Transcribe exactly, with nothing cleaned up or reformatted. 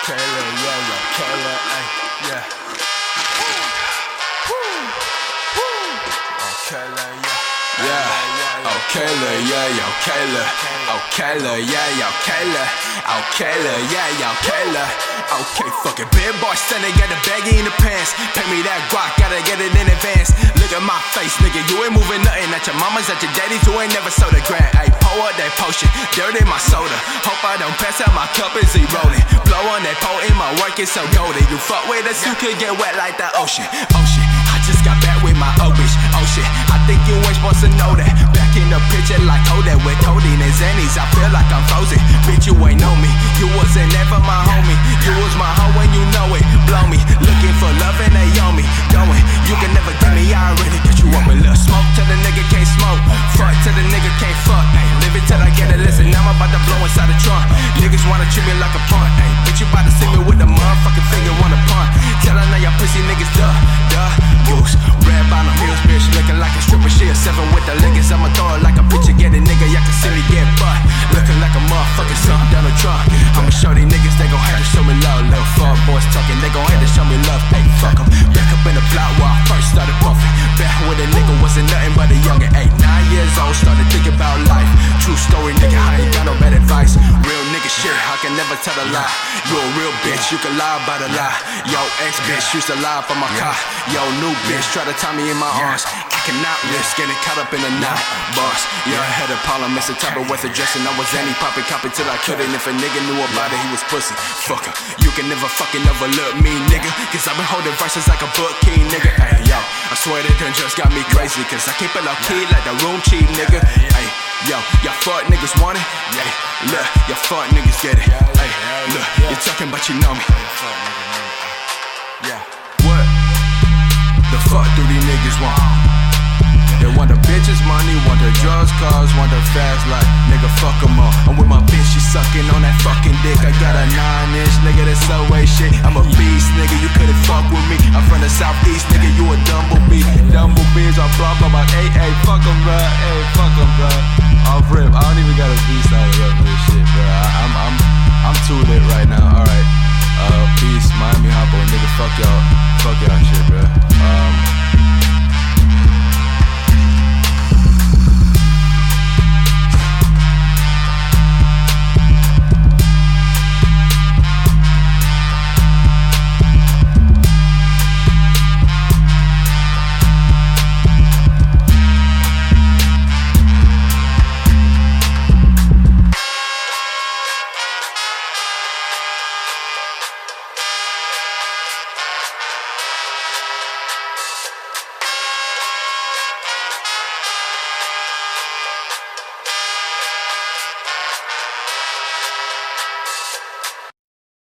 Kayla, yeah, yo, Kayla, ay, yeah. Oh, Kayla, yeah. Yeah, oh Kayla, yeah, yo, Kayla. Oh Kayla, yeah, yo, Kayla. Oh Kayla, yeah, yo, Kayla. Okay, fucking big boy, son, they got the baggy in the pants. Pay me that guac, gotta get it in advance. Look at my face, nigga, you ain't moving nothing. At your mama's, at your daddy's, you ain't never sold a grand. Ayy, pour up that potion, dirt in my soda. Hope I don't pass out, my cup is eroding. Blow on that potent, my work is so golden. You fuck with us, you could get wet like the ocean. Ocean, I just got back with my old bitch. Oh shit, I think you ain't supposed to know that. Back in the picture like Kodak with codeine and Xannies. I feel like I'm frozen. Bitch, you ain't know me. You wasn't ever my homie. You was my hoe and you know it. Blow me, looking for love and they on me. Going, you can never get me. I already got you up with little smoke till the nigga can't smoke. Fuck till the nigga can't fuck. Ay, live it till I get it. Listen, now I'm about to blow inside the trunk. Niggas wanna treat me like a punk. Ay, bitch, you about to see me with the motherfucking finger on the punt. Tell her now y'all pussy niggas duh, duh, goose. Red bottom heels, bitch, looking like a stripper. She a seven with the lickers. I'ma throw it like a picture. Get it, nigga, y'all can see me get butt. Looking like a motherfucking son down the trunk. I'ma show these niggas they gon' have to show me love. Little fuck boys talking, they gon' have to show me love. Hey, fuck em. Back up in the block where I first started puffing. Back when a nigga wasn't nothing but a youngin'. Eight, nine years old, started thinking about life. True story, nigga, I ain't got no bad advice. Real nigga shit, I can never tell a lie. You a real bitch, you can lie about a lie. Yo, ex-bitch used to lie for my car. Yo, new bitch, try to tie me in my arms. I cannot risk getting caught up in a knot. Boss, yeah, I had a problem, it's the type of West addressing. I was any poppin' copy till I couldn't. If a nigga knew about it, he was pussy. Fucker, you can never fucking overlook me, nigga. Cause I've been holding verses like a book key, nigga. Ay, yo, I swear they done just got me crazy. Cause I keep it low key like the room cheap, nigga. Ay, yo, y'all fuck niggas want it? Ay, look, y'all fuck niggas get it. Ay, look, you're talking but you know me. Yeah, what? The fuck do these niggas want? They want the bitches money, want the drugs, cars, want the fast life. Nigga, fuck them all. I'm with my bitch, she sucking on that fucking dick. I got a nine inch, nigga, that's subway shit. I'm a beast, nigga, you couldn't fuck with me. I'm from the southeast, nigga, you a Dumblebee. Dumblebees are block by my A A. Fuck them, bruh, hey, fuck them, bruh. Off rip, I don't even got a beast out of rap this shit, bruh. I, I'm, I'm, I'm too lit right now, alright. Uh, peace, Miami Hoppo, nigga, fuck y'all, fuck y'all shit, bruh. Um,